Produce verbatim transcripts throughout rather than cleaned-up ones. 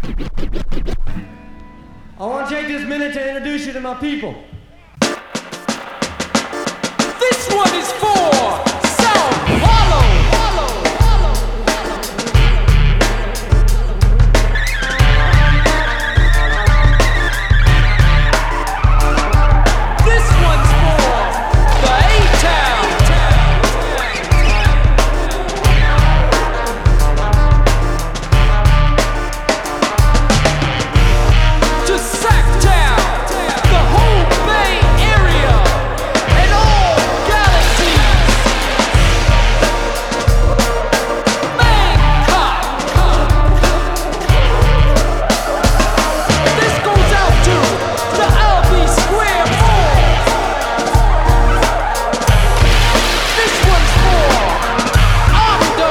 I want to take this minute to introduce you to my people. This one is for Sao Paulo. This one's for the A-Town. To Sacktown, the whole Bay Area, and all galaxies. Bangkok. This goes out to the Albee Square Mall. This one's for Amdo.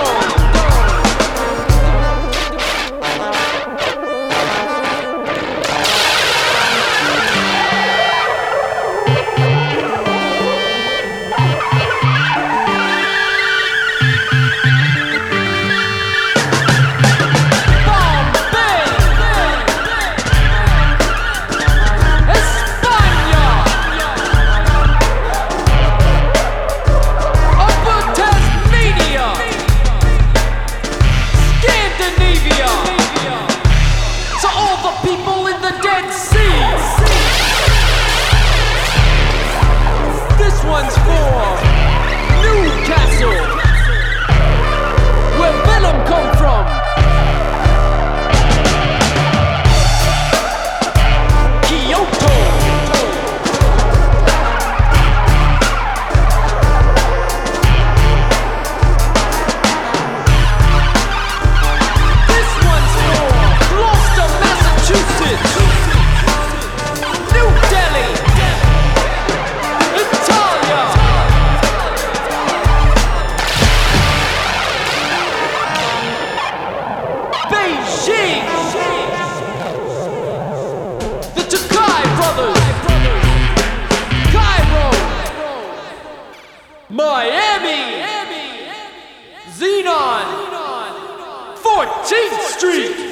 Bombay, España, Upper Tasmania, Scandinavia, to all the people in the Dead Sea. This one's for Newcastle, where Venom come from. Kyoto. This one's for Gloucester, Massachusetts. New Delhi. Italia. Beijing. The Takai brothers. Cairo. Miami. Xenon. fourteenth Street.